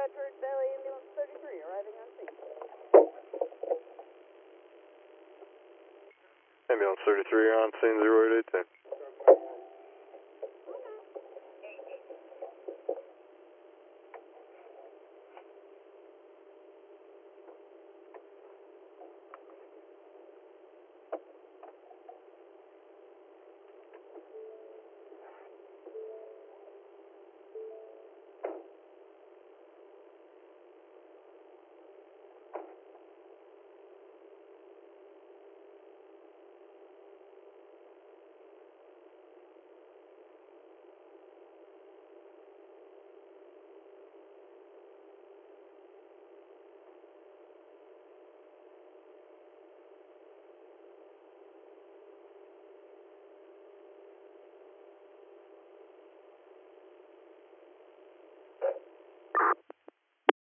Edward Valley Ambulance 33, arriving on scene. Ambulance 33 on scene 0882.